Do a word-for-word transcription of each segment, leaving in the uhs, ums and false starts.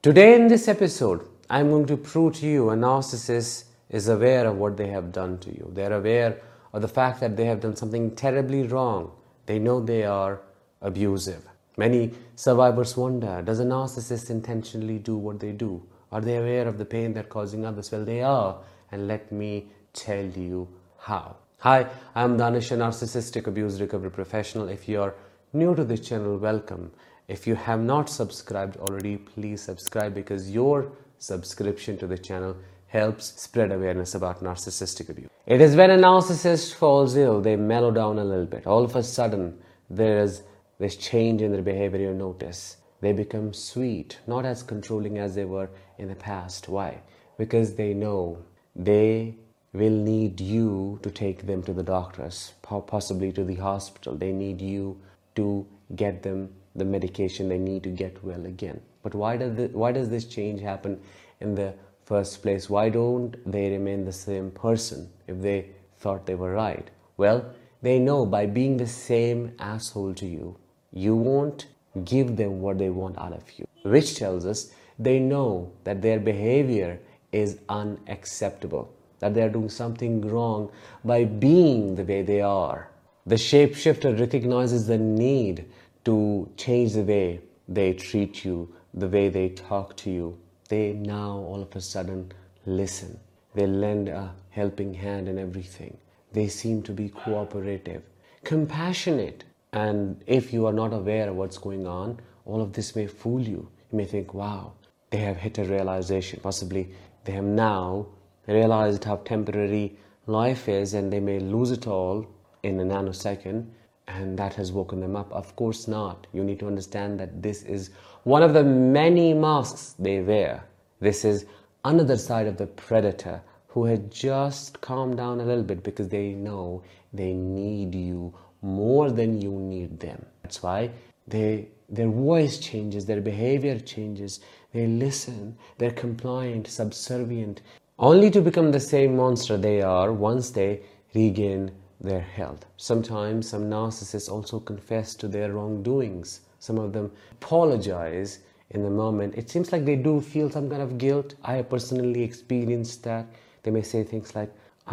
Today in this episode, I'm going to prove to you a narcissist is aware of what they have done to you. They're aware of the fact that they have done something terribly wrong. They know they are abusive. Many survivors wonder, does a narcissist intentionally do what they do? Are they aware of the pain they're causing others? Well, they are, and let me tell you how. Hi, I'm Danish, a narcissistic abuse recovery professional. If you're new to this channel, welcome. If you have not subscribed already, please subscribe because your subscription to the channel helps spread awareness about narcissistic abuse. It is when a narcissist falls ill, they mellow down a little bit. All of a sudden, there is this change in their behavior you notice. They become sweet, not as controlling as they were in the past. Why? Because they know they will need you to take them to the doctors, possibly to the hospital. They need you to get them the medication they need to get well again. But why does the, why does this change happen in the first place? Why don't they remain the same person if they thought they were right? Well, they know by being the same asshole to you, you won't give them what they want out of you. Which tells us they know that their behavior is unacceptable, that they are doing something wrong by being the way they are. The shapeshifter recognizes the need to change the way they treat you, the way they talk to you. They now all of a sudden listen. They lend a helping hand in everything. They seem to be cooperative, compassionate. And if you are not aware of what's going on, all of this may fool you. You may think, wow, they have hit a realization. Possibly they have now realized how temporary life is and they may lose it all in a nanosecond. And that has woken them up. Of course not. You need to understand that this is one of the many masks they wear. This is another side of the predator who had just calmed down a little bit because they know they need you more than you need them. That's why they, their voice changes, their behavior changes. They listen, they're compliant, subservient, only to become the same monster they are once they regain their health. Sometimes some narcissists also confess to their wrongdoings. Some of them apologize in the moment. It seems like they do feel some kind of guilt. I have personally experienced that. They may say things like,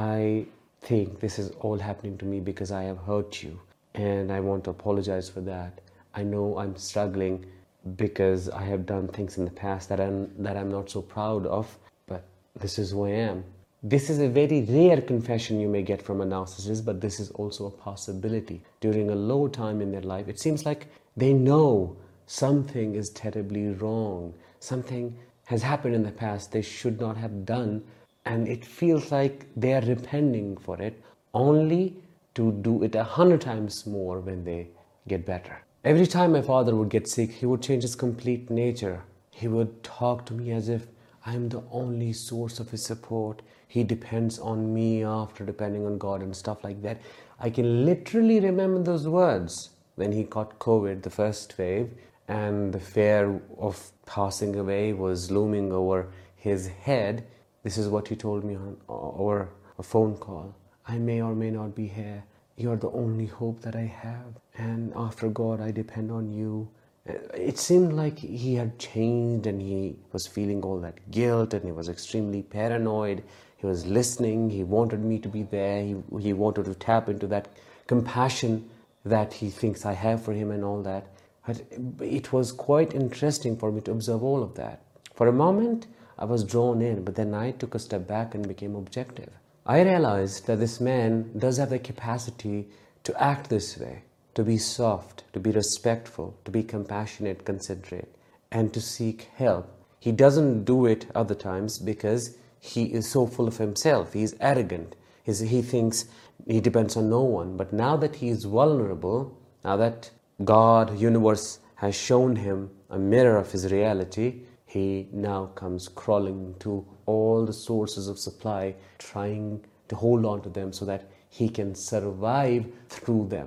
I think this is all happening to me because I have hurt you and I want to apologize for that. I know I'm struggling because I have done things in the past that I'm, that I'm not so proud of, but this is who I am. This is a very rare confession you may get from a narcissist, but this is also a possibility. During a low time in their life, it seems like they know something is terribly wrong. Something has happened in the past they should not have done, and it feels like they are repenting for it, only to do it a hundred times more when they get better. Every time my father would get sick, he would change his complete nature. He would talk to me as if I am the only source of his support. He depends on me after depending on God and stuff like that. I can literally remember those words when he caught COVID, the first wave, and the fear of passing away was looming over his head. This is what he told me on over a phone call. I may or may not be here. You're the only hope that I have. And after God, I depend on you. It seemed like he had changed and he was feeling all that guilt and he was extremely paranoid. He was listening. He wanted me to be there. He, he wanted to tap into that compassion that he thinks I have for him and all that. But it was quite interesting for me to observe all of that. For a moment, I was drawn in, but then I took a step back and became objective. I realized that this man does have the capacity to act this way, to be soft, to be respectful, to be compassionate, considerate, and to seek help. He doesn't do it other times because he is so full of himself. He's arrogant. He's, he thinks he depends on no one. But now that he is vulnerable, now that God, universe, has shown him a mirror of his reality, he now comes crawling to all the sources of supply, trying to hold on to them so that he can survive through them.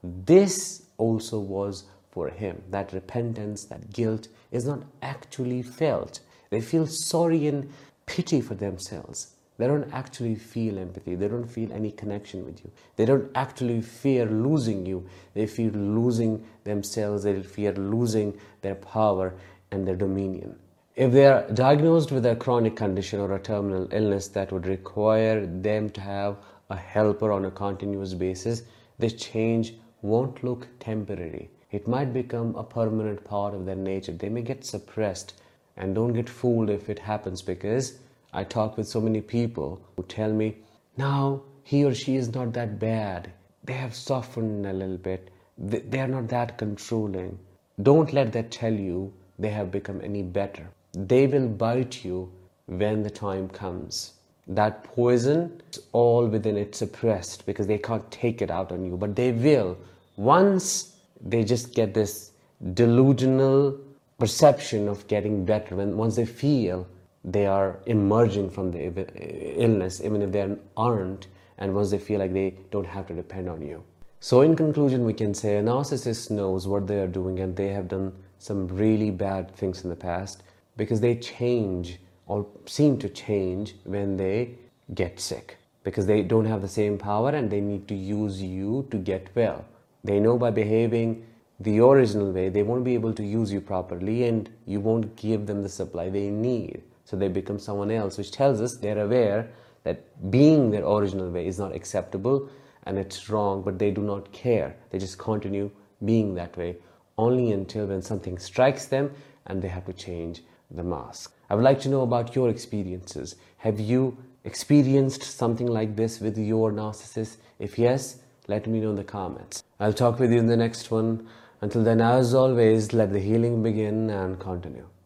This also was for him. That repentance, that guilt is not actually felt. They feel sorry and pity for themselves. They don't actually feel empathy. They don't feel any connection with you. They don't actually fear losing you. They fear losing themselves. They fear losing their power and their dominion. If they are diagnosed with a chronic condition or a terminal illness that would require them to have a helper on a continuous basis, this change won't look temporary. It might become a permanent part of their nature. They may get suppressed, and don't get fooled if it happens, because I talk with so many people who tell me, now he or she is not that bad. They have softened a little bit. They are not that controlling. Don't let that tell you they have become any better. They will bite you when the time comes. That poison is all within it suppressed because they can't take it out on you, but they will once they just get this delusional perception of getting better. When once they feel they are emerging from the illness, even if they aren't, and once they feel like they don't have to depend on you. So in conclusion, we can say a narcissist knows what they are doing, and they have done some really bad things in the past, because they change or seem to change when they get sick, because they don't have the same power and they need to use you to get well. They know by behaving the original way they won't be able to use you properly, and you won't give them the supply they need. So they become someone else, which tells us they're aware that being their original way is not acceptable and it's wrong, but they do not care. They just continue being that way only until when something strikes them and they have to change the mask. I would like to know about your experiences. Have you experienced something like this with your narcissist? If yes, let me know in the comments. I'll talk with you in the next one. Until then, as always, let the healing begin and continue.